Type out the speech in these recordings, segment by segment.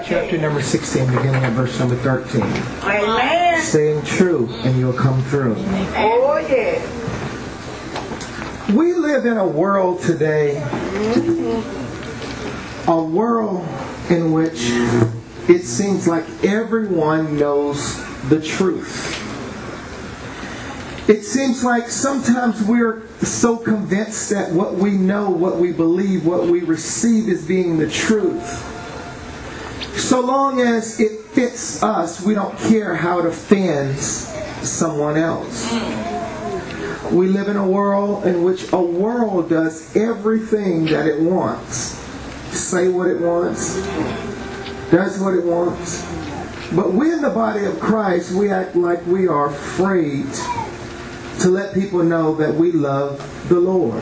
chapter number 16, beginning at verse number 13. Amen. Staying true and you'll come through. Oh, yeah. We live in a world today, a world in which it seems like everyone knows the truth. It seems like sometimes we're so convinced that what we know, what we believe, what we receive as being the truth. So long as it fits us, we don't care how it offends someone else. We live in a world in which a world does everything that it wants. Say what it wants, does what it wants. But we in the body of Christ, we act like we are afraid to let people know that we love the Lord.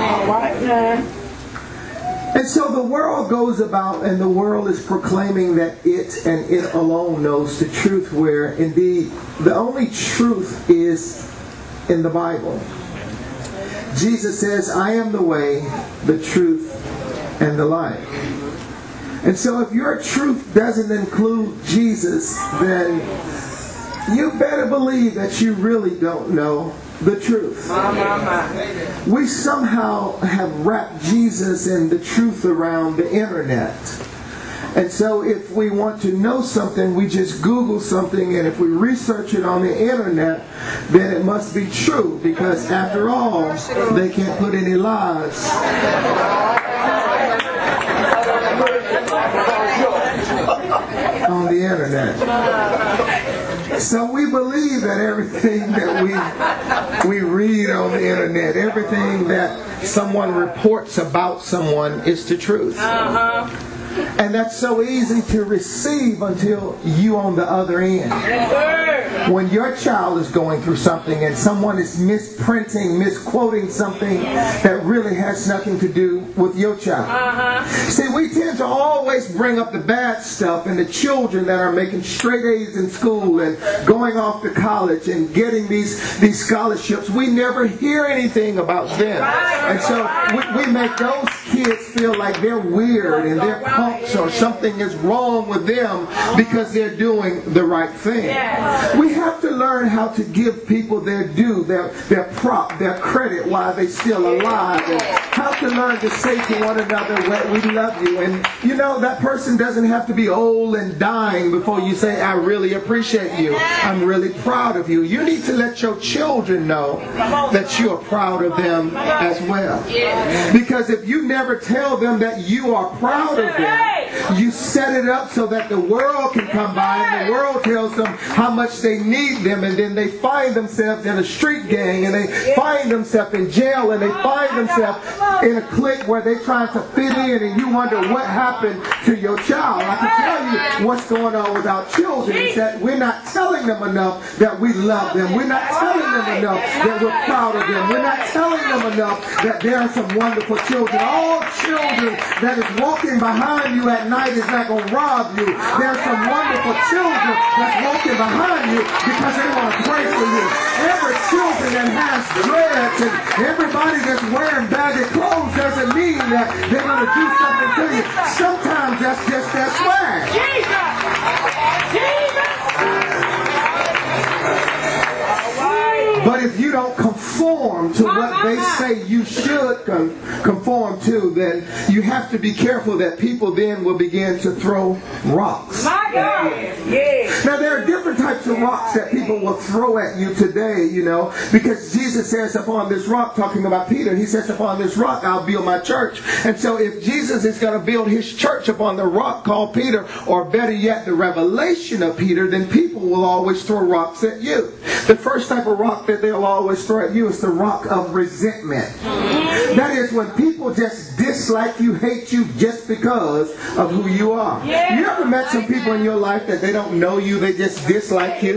And so the world goes about and the world is proclaiming that it and it alone knows the truth, where indeed the only truth is in the Bible. Jesus says, I am the way, the truth, and the life. And so if your truth doesn't include Jesus, then you better believe that you really don't know the truth. We somehow have wrapped Jesus and the truth around the internet. And so if we want to know something, we just Google something, and if we research it on the internet, then it must be true, because after all, they can't put any lies on the internet. So we believe that everything that we read on the internet, everything that someone reports about someone is the truth. And that's so easy to receive until you on the other end. When your child is going through something and someone is misprinting, misquoting something that really has nothing to do with your child. See, we tend to always bring up the bad stuff and the children that are making straight A's in school and going off to college and getting these scholarships. We never hear anything about them. And so we make those kids feel like they're weird and they're punks or something is wrong with them because they're doing the right thing. We have to learn how to give people their due, their prop, their credit while they're still alive, and how to learn to say to one another, we love you. And you know, that person doesn't have to be old and dying before you say, I really appreciate you. I'm really proud of you. You need to let your children know that you are proud of them as well. Because if you never tell them that you are proud of them, you set it up so that the world can come by and the world tells them how much they need them, and then they find themselves in a street gang, and they find themselves in jail, and they find themselves in a clique where they're trying to fit in, and you wonder what happened to your child. I can tell you what's going on with our children is that we're not telling them enough that we love them. We're not telling them enough that we're proud of them. We're not telling them enough that there are some wonderful children. All children that is walking behind you at night is not going to rob you. There are some wonderful children that's walking behind you because they want to pray for you. Every children that has dreads and everybody that's wearing baggy clothes doesn't mean that they're going to do something to you. Sometimes that's just their swag. But if you don't conform to what they say you should conform to, then you have to be careful that people then will begin to throw rocks. Now there are different types of rocks that people will throw at you today, you know, because Jesus says upon this rock, talking about Peter, he says upon this rock I'll build my church. And so if Jesus is going to build his church upon the rock called Peter, or better yet the revelation of Peter, then people will always throw rocks at you. The first type of rock that they'll always throw at you is the rock of resentment. That is when people just dislike you, hate you just because of who you are. You ever met some people in your life that they don't know you, they just dislike you?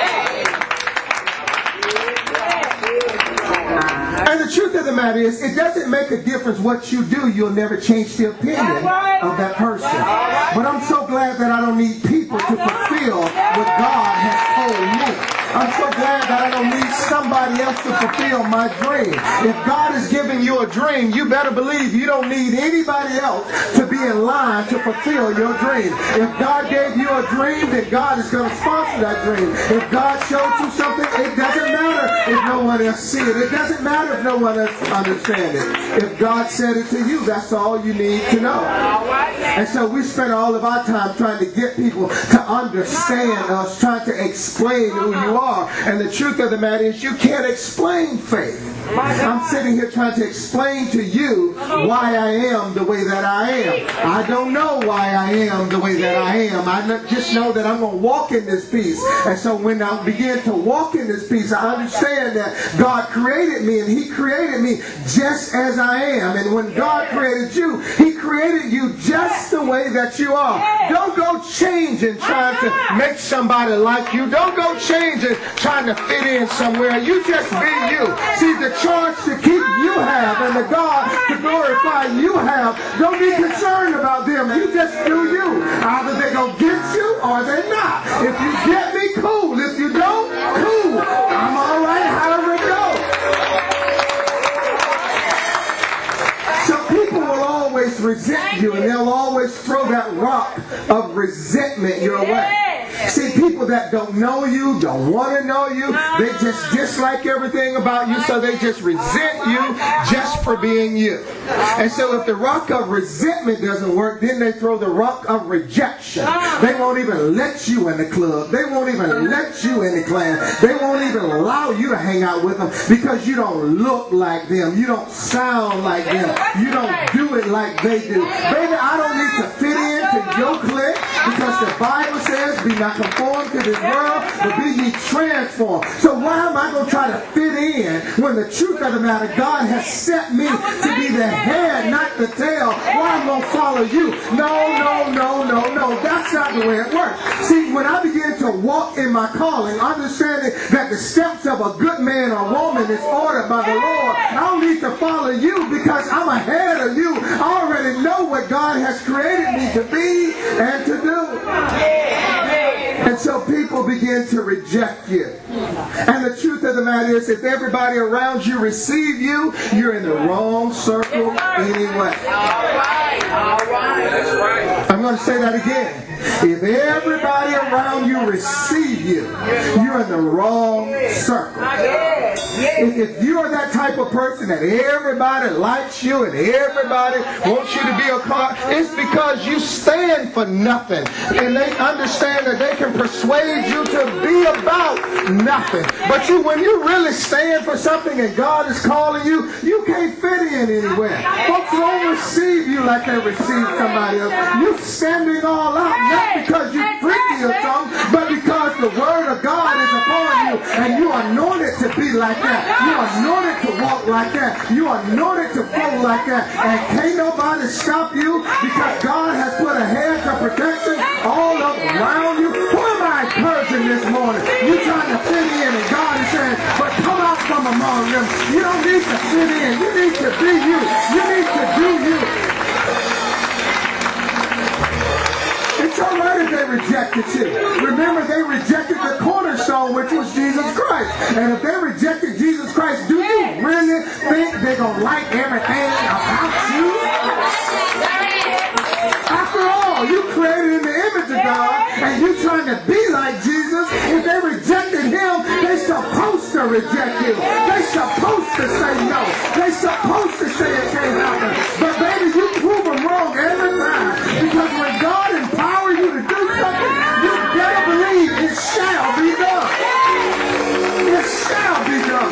And the truth of the matter is, it doesn't make a difference what you do. You'll never change the opinion of that person. But I'm so glad that I don't need people to fulfill what God has told me. I'm so glad that I don't need somebody else to fulfill my dream. If God is giving you a dream, you better believe you don't need anybody else to be in line to fulfill your dream. If God gave you a dream, then God is going to sponsor that dream. If God showed you something, it doesn't matter if no one else sees it. It doesn't matter if no one else understands it. If God said it to you, that's all you need to know. And so we spend all of our time trying to get people to understand us, trying to explain who you are. And the truth of the matter is you can't explain faith. I'm sitting here trying to explain to you why I am the way that I am. I don't know why I am the way that I am. I just know that I'm going to walk in this peace. And so when I begin to walk in this peace, I understand that God created me, and He created me just as I am. And when God created you, He created you just the way that you are. Don't go changing trying to make somebody like you. Don't go changing trying to fit in somewhere. You just be you. See, the charge to keep you have and the God to glorify you have, don't be concerned about them. You just do you. Either they're going to get you or they're not. If you get me, cool. If you don't, cool. I'm all right however it goes. So people will always resent you, and they'll always throw that rock of resentment your way. See, people that don't know you, don't want to know you, they just dislike everything about you, so they just resent you just for being you. And so if the rock of resentment doesn't work, then they throw the rock of rejection. They won't even let you in the club. They won't even let you in the class. They won't even allow you to hang out with them because you don't look like them. You don't sound like them. You don't do it like they do. Baby, I don't need to fit into your clique because the Bible says, be not conformed to this world, but be ye transformed. So why am I going to try to fit in when the truth of the matter, God has set me to be the head, not the tail? Why am I going to follow you? No. That's not the way it works. See, when I begin to walk in my calling, understanding that the steps of a good man or woman is ordered by the Lord, I don't need to follow you because I'm ahead of you. I already know what God has created me to be and to do. And so people begin to reject you. And the truth of the matter is, if everybody around you receive you, you're in the wrong circle anyway. All right. That's right. I'm going to say that again. If everybody around you receive you, you're in the wrong circle. If you are that type of person that everybody likes you and everybody wants you to be a part, it's because you stand for nothing. And they understand that they can persuade you to be about nothing. But when you really stand for something and God is calling you, you can't fit in anywhere. Folks won't receive you like they receive somebody else. You're standing all out, not because you're freaky or something, but because the Word of God is upon you and you're anointed to be like that. You're anointed to walk like that. You're anointed to flow like that. And can't nobody stop you because God has put a hedge of protection all up around you. Who am I encouraging this morning? You're trying to fit in and God is saying, but come out from among them. You don't need to fit in. You need to be you. You need to do you. It's all right if they rejected you. Remember, they rejected the cornerstone, which was Jesus Christ. And if they rejected Jesus Christ, do you really think they're going to like everything about you? After all, you created in the image of God, and you're trying to be like Jesus. If they rejected Him, they're supposed to reject you. They're supposed to say no. They're supposed to say it can't happen. But baby, you prove them wrong every time. Because when God empowers you to do something, you better believe it shall be done. It shall be done.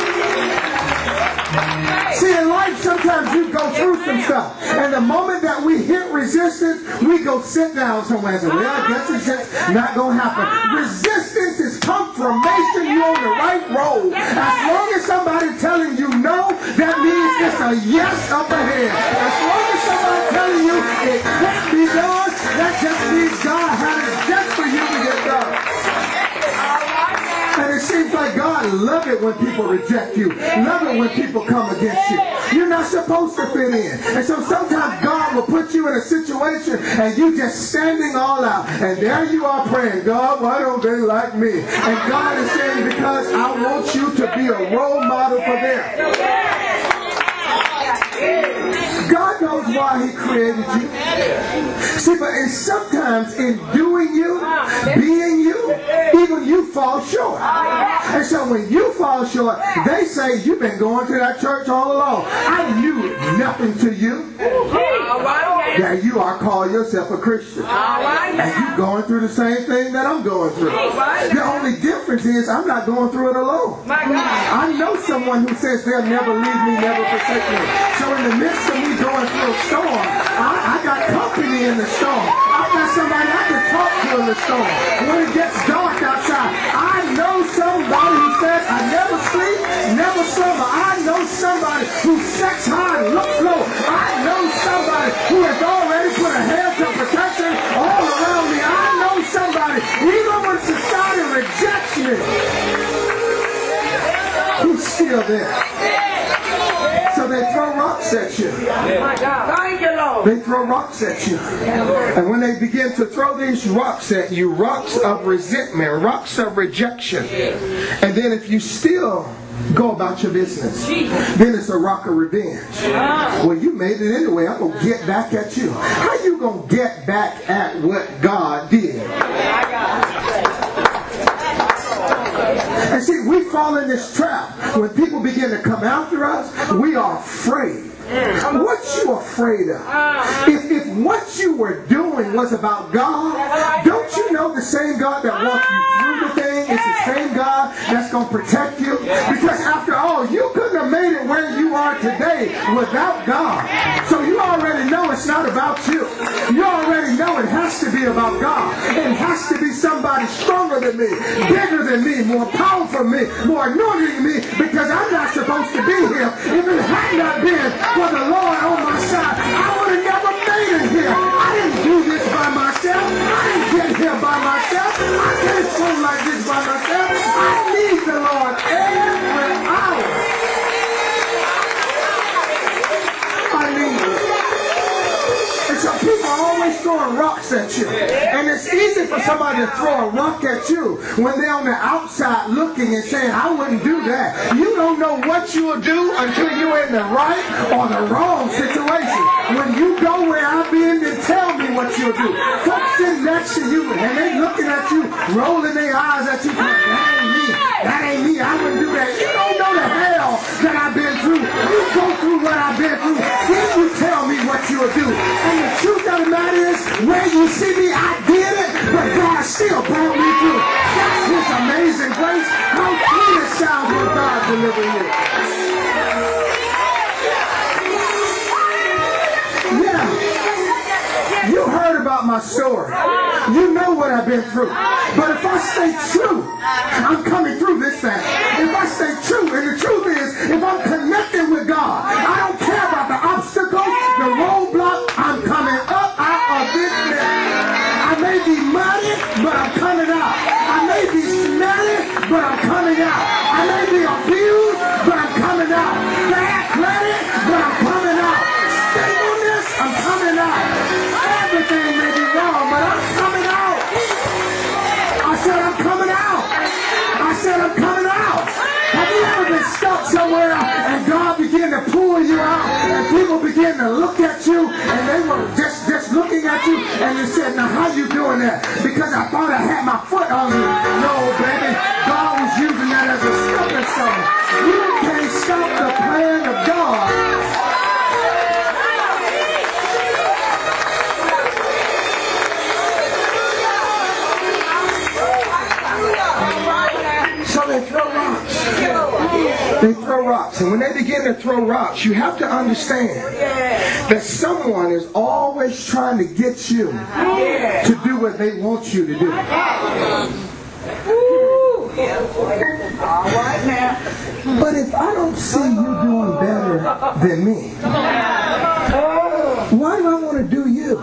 See, in life, sometimes you go through some stuff. And the moment that we hit resistance, we go sit down somewhere and say, well, I guess it's just not going to happen. Resistance is confirmation you're on the right road. As long as somebody telling you no, that means it's a yes up ahead. As long as somebody telling you it can't be done, that just means God had it just for you to get done. And it seems like God love it when people reject you. Love it when people come against you. You're not supposed to fit in. And so sometimes God will put you in a situation and you just standing all out. And there you are praying, God, why don't they like me? And God is saying, because I want you to be a role model for them. God knows why He created you. See, but sometimes in doing you, being you, even you fall short. And so when you fall short, they say, you've been going to that church all along. I knew nothing to you. That you are calling yourself a Christian. And you're going through the same thing that I'm going through. The only difference is I'm not going through it alone. I know someone who says they'll never leave me, never forsake me. So in the midst of me going through a storm, I got company in the storm. I got somebody I can talk to in the storm. When it gets dark outside, I know somebody who says I never sleep, never slumber. I know somebody who sets high and looks low. I know somebody who has already put a hedge of protection all around me. I know somebody, even when society rejects me, who's still there. So they throw rocks at you. They throw rocks at you. And when they begin to throw these rocks at you, rocks of resentment, rocks of rejection, and then if you still go about your business, then it's a rock of revenge. Well, you made it anyway. I'm going to get back at you. How you going to get back at what God did? And see, we fall in this trap. When people begin to come after us, we are afraid. What you afraid of? If what you were doing was about God, don't you know the same God that walked you through the thing is the same God that's going to protect you? Because after all, you couldn't have made it where you are today without God. So you already know it's not about you. You already know it has to be about God. It has to be somebody stronger than me, bigger than me, more powerful than me, more anointed than me, because I'm not supposed to be here. If it had not been for the Lord on my side, I would have never made it here. I didn't do this by myself. I didn't get here by myself. I can't swim like this by myself. I need the Lord every hour. I need it. And so people are always throwing rocks at you. And it's easy for somebody to throw a rock at you when they're on the outside looking and saying, I wouldn't do that. You don't know what you will do until you're in the right or the wrong situation. When you go where I've been, then tell me what you'll do. Folks sitting next to you and they looking at you, rolling their eyes at you, that ain't me. That ain't me. I wouldn't do that. You don't know the hell that I've been through. You go through what I've been through. Then you tell me what you'll do. And the truth of the matter is, where you see me, I did it, but God still brought me through. That's His amazing grace. How sweet it sounds when God delivers you. Yeah. You heard about my story. You know what I've been through. But if I stay true, I'm coming through this thing. If I stay true, and the truth is, if I'm connected with God, I don't care about the obstacles, the roadblock, I'm coming up out of this mess. I may be muddy, but I'm coming out. I may be smelly, but I'm coming out. I may be abused, but I'm coming out. Bad credit, but I'm coming out. Singleness, I'm coming out. Everything may be wrong, but I'm coming out. I said I'm coming out. I said I'm coming out. Have you ever been stuck somewhere and God began to pull you out and people began to look at you and they were just looking at you and you said, now how you doing that? Because I thought I had my foot on you. No, baby. God was using that as a stepping stone. You can't stop the plan of God. So they throw rocks. They throw rocks. And when they begin to throw rocks, you have to understand that someone is always trying to get you to do what they want you to do. But if I don't see you doing better than me, why do I want to do you?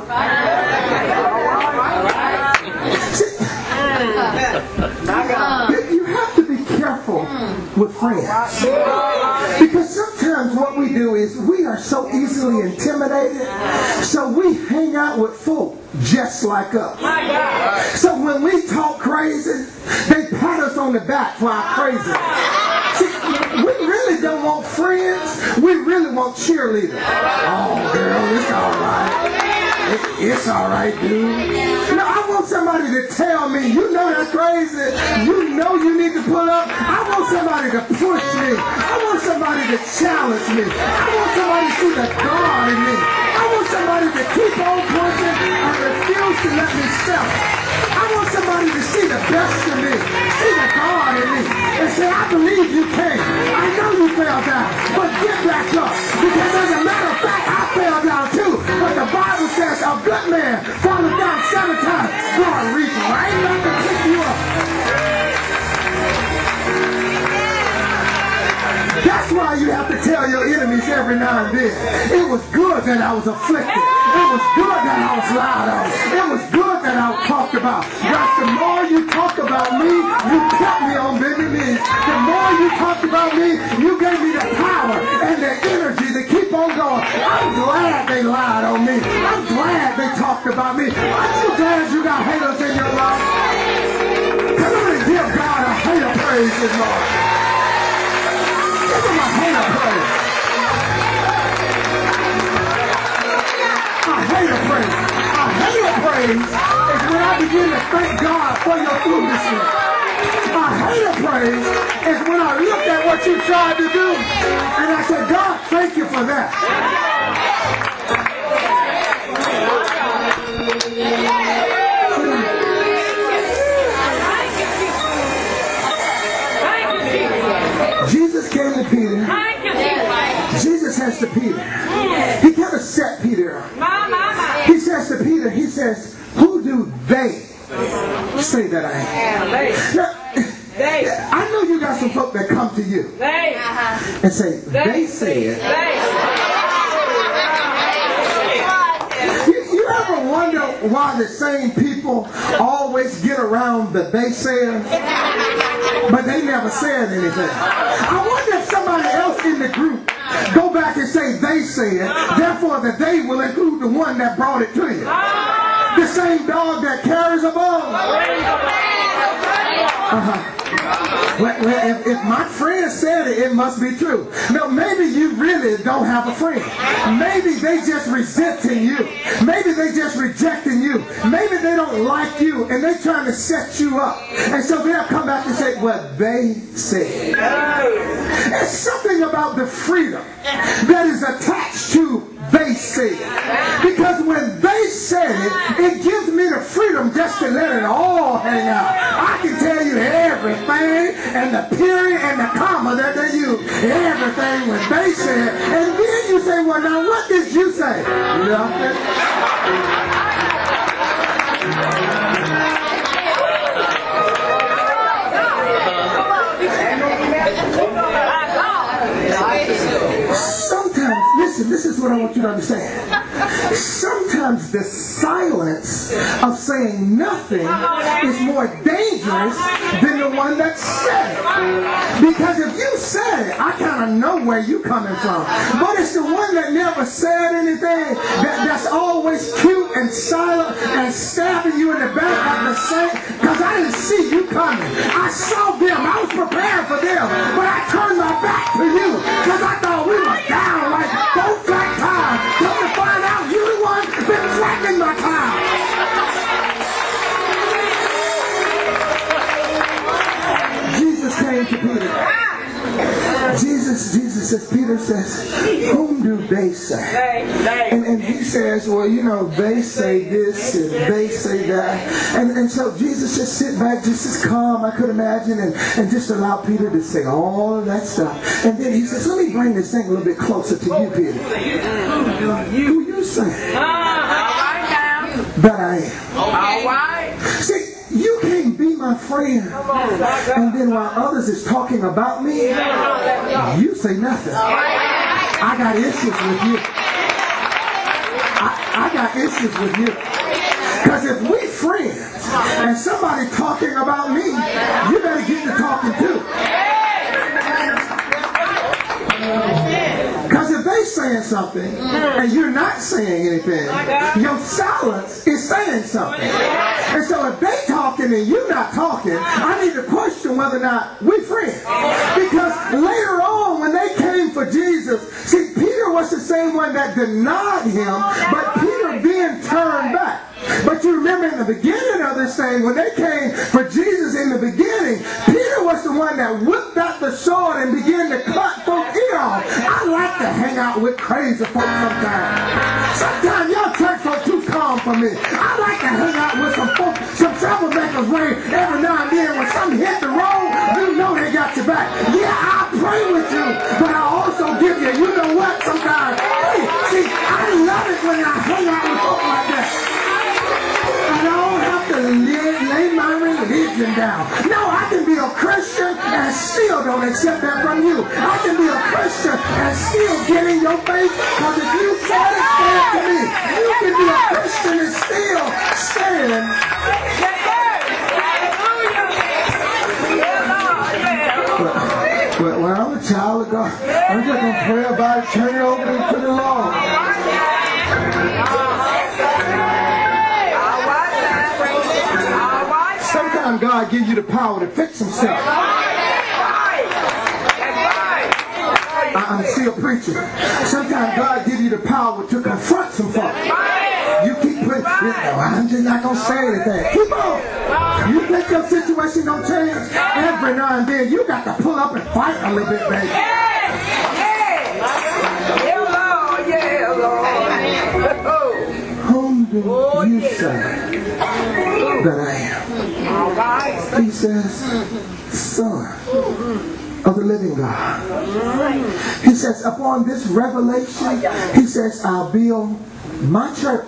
See, you have to be careful friends. Because sometimes what we do is we are so easily intimidated, so we hang out with folk just like us. So when we talk crazy, they pat us on the back for our crazy. See, we really don't want friends. We really want cheerleaders. Oh, girl, it's all right. It's all right, dude. No, I want somebody to tell me, you know that's crazy. You know you need to pull up. I want somebody to push me. I want somebody to challenge me. I want somebody to see the God in me. I want somebody to keep on pushing and refuse to let me stop. I want somebody to see the best in me, see the God in me, and say, I believe you can. I know you fell down, but get back up. Because as a matter of fact, I fell down too. But the Bible says a good man falling down 7 times, God reach right back to pick you up. That's why you have to tell your enemies every now and then. It was good that I was afflicted. It was good that I was lied on. It was good that I was talked about. But the more you talk about me, you kept me on bending knees. The more you talked about me, you gave me the power and the energy to keep on going. I'm glad they lied on me. I'm glad they talked about me. Aren't you glad you got haters in your life? Come on and give God a hater praise this morning. Give him a hater praise. A hater praise. A hater praise is when I begin to thank God for your foolishness. A hater praise is when I look at what you tried to do and I say, God, thank you for that. Jesus came to Peter. Jesus says to Peter, he kind of set Peter up. He says to Peter, he says, who do they say that I am? Now, I know you got some folk that come to you and say, they say it. You ever wonder why the same people always get around the they sayers, but they never said anything? I wonder if somebody else in the group go back and say they said, therefore the they will include the one that brought it to you. The same dog that carries a bone. Well, if my friend said it, it must be true. No, maybe you really don't have a friend. Maybe they just resenting you. Maybe they just rejecting you. Maybe they don't like you and they're trying to set you up. And so they'll come back and say, well, they said. There's something about the freedom that is attached to they said. Because when they said it, it gives me the freedom just to let it all hang out. I can tell you everything and the period and the comma that they use. Everything when they said. And then you say, well, now what did you say? Nothing. Sometimes, listen, this is what I want you to understand. Sometimes the silence of saying nothing is more dangerous than the one that said it. Because if you said it, I kind of know where you're coming from. But it's the one that never said anything, that's always cute and silent and stabbing you in the back at the same. Because I didn't see you coming. I saw them. I was prepared for them. But I turned my back to you because I thought we were down like both flat tires. Come to find out you the one been flattening my tire. Jesus came to Peter. Jesus says, Peter says, whom do they say? And he says, well, you know, they say this and they say that. And so Jesus just sit back, just as calm, I could imagine, and just allow Peter to say all of that stuff. And then he says, let me bring this thing a little bit closer to you, Peter. Who you say that I am? All right. See, you can't be my friend and then while others is talking about me, you say nothing. I got issues with you. I got issues with you. Because if we friends and somebody talking about me, you better get to talking too. saying something and you're not saying anything, your silence is saying something. And so if they talking and you're not talking, I need to question whether or not we're friends. Because later on when they came for Jesus, see, Peter was the same one that denied him, but Peter then turned back. But you remember in the beginning of this thing, when they came for Jesus in the beginning, Peter was the one that whipped out the sword and began to cut folks' ear off. I like to hang out with crazy folks sometimes. Sometimes y'all church folks too calm for me. I like to hang out with some folks, some troublemakers where every now and then when something hit the road, you know they got your back. Yeah, I pray with you, but I also give you know what, sometimes. Hey, see, I love it when I hang out with folks like that. I don't have to lay my religion down. No, I can be a Christian and still don't accept that from you. I can be a Christian and still get in your face, because if you try to stand to me, you can be a Christian and still stand. Well, I'm a child of God. I'm just going to pray about it, turn it over to the Lord. Sometimes God gives you the power to fix himself. I'm still preaching. Sometimes God gives you the power to confront some folks. You keep putting, I'm just not going to say anything. Keep on. You think your situation don't change? Every now and then you got to pull up and fight a little bit, baby. Whom do you say that I am? He says, Son of the living God. He says, upon this revelation, he says, I'll build my church,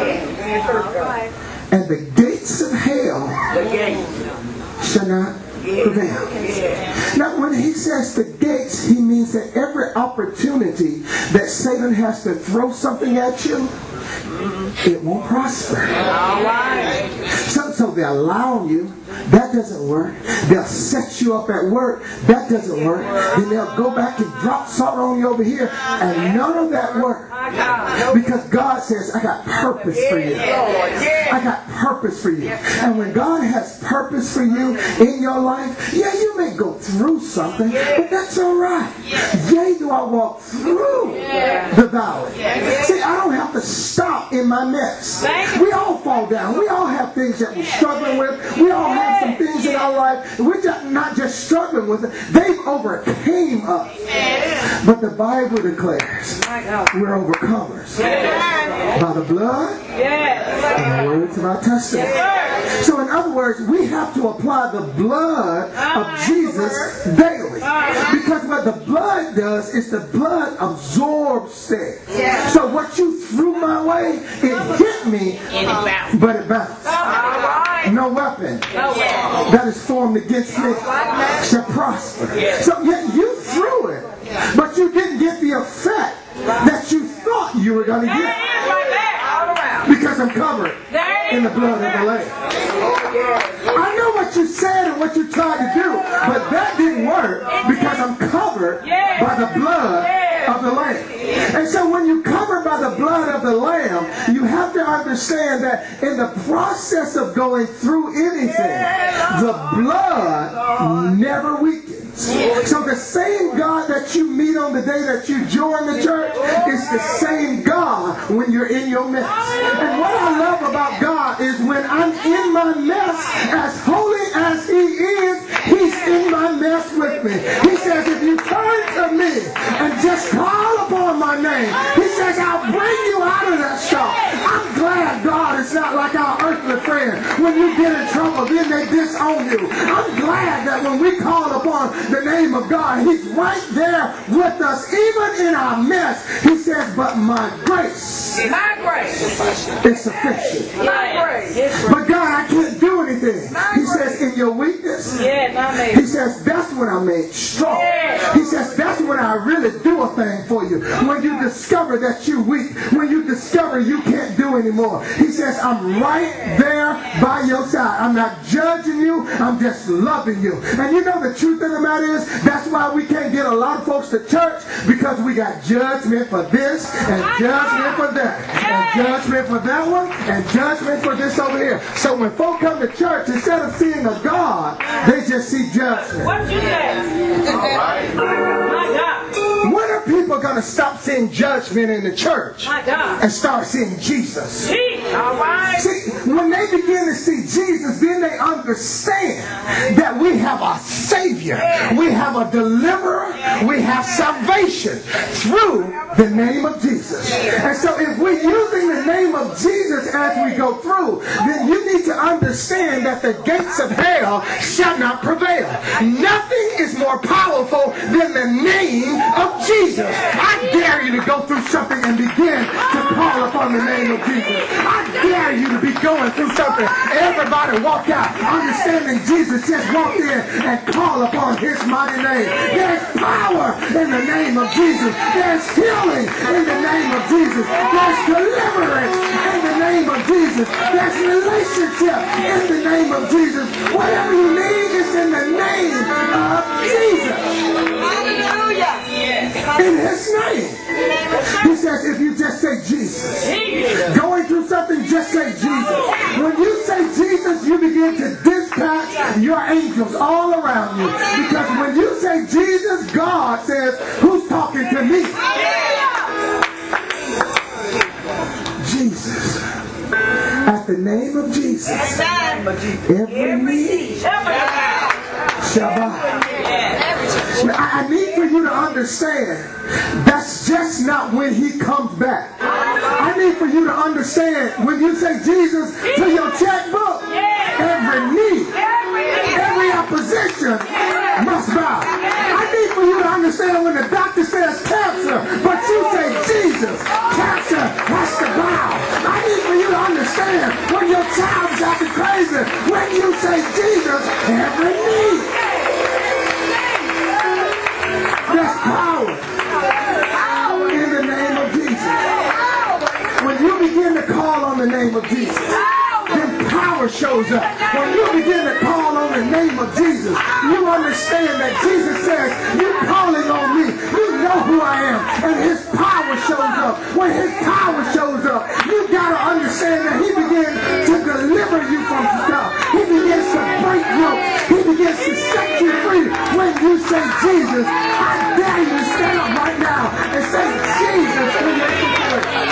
and the gates of hell shall not prevail. Now, when he says the gates, he means that every opportunity that Satan has to throw something at you, it won't prosper. So they'll allow you. That doesn't work. They'll set you up at work. That doesn't work. Then they'll go back and drop salt on you over here, and none of that works. Because God says, I got purpose for you. I got purpose for you. And when God has purpose for you in your life, yeah, you may go through something, but that's all right. Yea, do I walk through the valley. See, I don't have to stop in my mess. We all fall down. We all have things that we're struggling with. We all have some things in our life. We're just not just struggling with it. They've overcame us. But the Bible declares we're overcomers by the blood and the words of our testimony. So in other words, we have to apply the blood of Jesus daily. Because what the blood does is the blood absorbs things. So what you threw my way, it hit me, but it bounced. No weapon that is formed against me shall prosper. So yet you threw it, but you didn't get the effect that you thought you were going to get. Because I'm covered in the blood of the Lamb. I know what you said and what you tried to do, but that didn't work because I'm covered by the blood of the Lamb. And so when you're covered by the blood of the Lamb, you have to understand that in the process of going through anything, the blood never weakens. So the same God that you meet on the day that you join the church is the same God when you're in your mess. And what I love about God is when I'm in my mess, as holy as He is, He's in my mess with me. He says, if you turn to me and just call upon my name, He says, I'll bring you out of that stuff. I'm glad God is not like our earthly friend. When you get in trouble, then they disown you. I'm glad that when we call upon the name of God, He's right there with us, even in our mess. He says, but my grace is sufficient. But God, I can't do anything. He says, in your weakness, He says, that's when I'm made strong. He says, that's when when I really do a thing for you. When you discover that you're weak. When you discover you can't do anymore. He says, I'm right there by your side. I'm not judging you. I'm just loving you. And you know the truth of the matter is, that's why we can't get a lot of folks to church, because we got judgment for this and judgment for that and judgment for that one and judgment for this over here. So when folk come to church, instead of seeing a God, they just see judgment. What you say? All right. My God. When are people going to stop seeing judgment in the church and start seeing Jesus? All right. See, when they begin to see Jesus, then they understand that we have a Savior, we have a deliverer, we have salvation through the name of Jesus. And so if we're using the name of Jesus as we go through, then you need to understand that the gates of hell shall not prevail. Nothing is more powerful than the name of Jesus. I dare you to go through something and begin to call upon the name of Jesus. I dare you to be going through something. Everybody walk out understanding Jesus just walked in and call upon his mighty name. There's power in the name of Jesus. There's healing in the name of Jesus. There's deliverance in the name of Jesus. There's relationship in the name of Jesus. Whatever you need is in the name of Jesus. Hallelujah. In his name. He says if you just say Jesus. Going through something, just say Jesus. When you say Jesus, you begin to dispatch your angels all around you. Because when you say Jesus, God says, who's talking to me? Jesus. At the name of Jesus, every knee shall bow. I need for you to understand, that's just not when he comes back. I need for you to understand, when you say Jesus to your checkbook, every knee, every opposition must bow. I need for you to understand, when the doctor says cancer, but you say Jesus, cancer has to bow. I need for you to understand, when your child's acting crazy, when you say Jesus, every knee. There's power in the name of Jesus. When you begin to call on the name of Jesus, then power shows up. When you begin to call on the name of Jesus, you understand that Jesus says, you're calling on me. You know who I am. And his power shows up. When his power shows up, you got to understand that he begins to deliver you from stuff. He begins to break you. He begins to set you free. When you say Jesus, I dare you to stand up right now and say Jesus to your situation.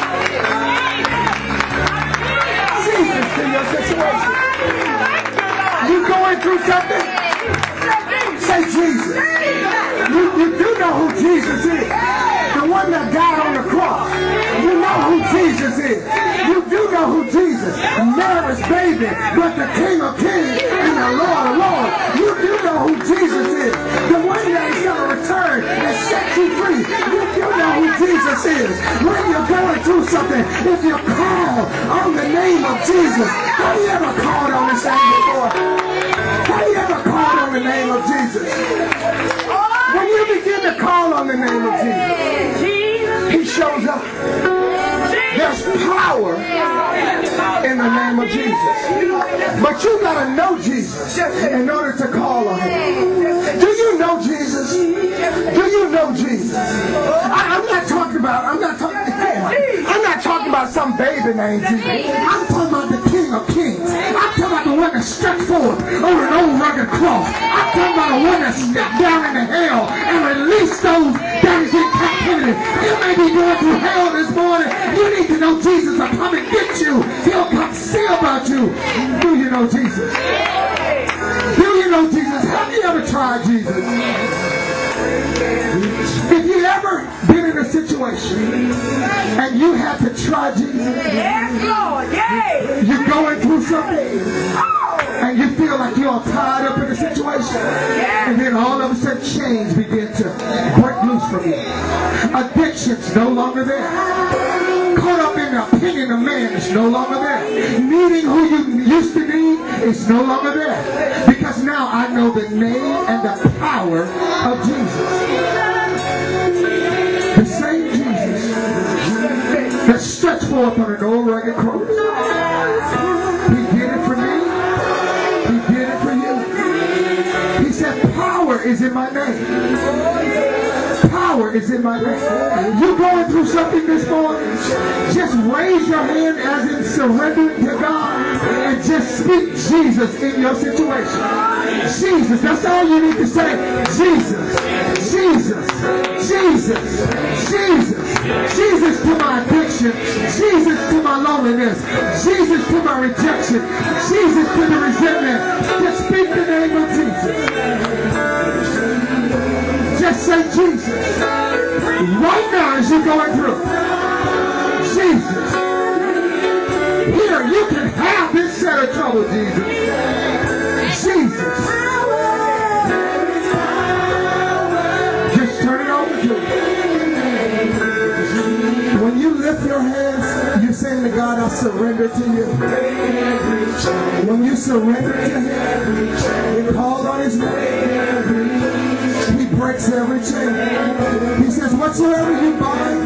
Jesus to your situation. You going through something? Say Jesus. You do know who Jesus is. The one that died on the cross. You know who Jesus is. You do know who Jesus is. Mary's baby, but the King of Kings and the Lord of Lords. You do know who Jesus is. The one that is going to return and set you free. You do know who Jesus is. When you're going through something, if you call on the name of Jesus, have you ever called on his name before? Have you ever called on the name of Jesus? When you begin to call on the name of Jesus, he shows up. There's power in the name of Jesus. But you got to know Jesus in order to call on him. Do you know Jesus? Do you know Jesus? I'm not talking about some baby named Jesus. I'm talking about the King of Kings. I'm talking about the one that stretched forth on an old rugged cross. I'm talking about the one that stepped down into hell and released those that is in captivity. You may be going through hell this morning. You need to know Jesus will come and get you. He'll come see about you. Do you know Jesus? Do you know Jesus? Have you ever tried Jesus? If you ever been in a situation and you had to try Jesus, you're going through something and you feel like you're all tied up in a situation, and then all of a sudden chains begin to break loose from you. Addiction's no longer there. Caught up in the opinion of man is no longer there. Needing who you used to need is no longer there. Because now I know the name and the power of Jesus. rugged cross. He did it for me. He did it for you. He said, power is in my name. Power is in my name. You going through something this morning? Just raise your hand as in surrendering to God and just speak Jesus in your situation. Jesus, that's all you need to say. Jesus, Jesus, Jesus, Jesus, Jesus to my addiction, Jesus to my loneliness, Jesus to my rejection, Jesus to the resentment. Just speak the name of Jesus. Just say Jesus. Right now as you're going through. Jesus. Here, you can have this set of trouble, Jesus. Jesus. Just turn it over to him. When you lift your hands, you're saying to God, I surrender to you. When you surrender to him, you call on his name. He breaks every chain. He says, whatsoever you bind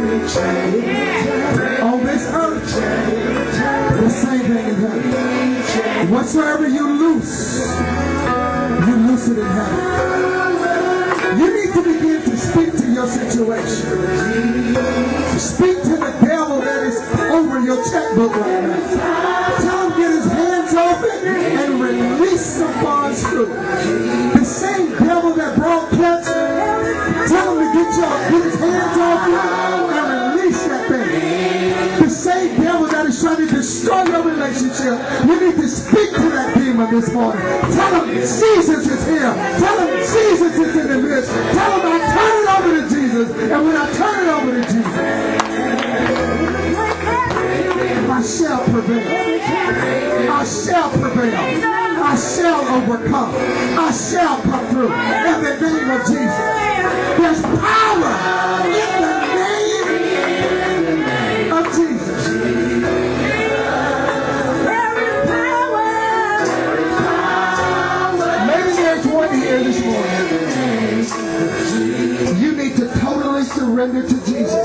on this earth, the same thing in heaven. Whatsoever you loose it in heaven. You need to begin to speak to your situation. Speak to the devil that is over your checkbook right now. Tell him to get his hands off it and release some funds through. The same devil that brought cancer, tell him to get his hands off you and release that thing. The same devil that is trying to destroy your relationship, you need to speak to that demon this morning. Tell him Jesus is here. Tell him Jesus is in the midst. Tell him I turn it over to Jesus. And when I turn it over to Jesus, I shall prevail. I shall prevail. I shall overcome. I shall come through. In the name of Jesus. There's power in the name of Jesus. Maybe there's one here this morning. You need to totally surrender to Jesus.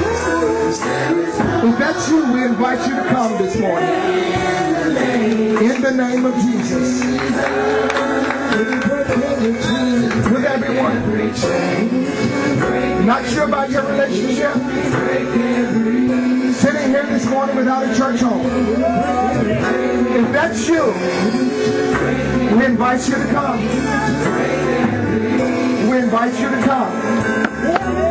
If that's you, we invite you to come this morning. In the name of Jesus. With everyone. Not sure about your relationship? Sitting here this morning without a church home. If that's you, we invite you to come. We invite you to come.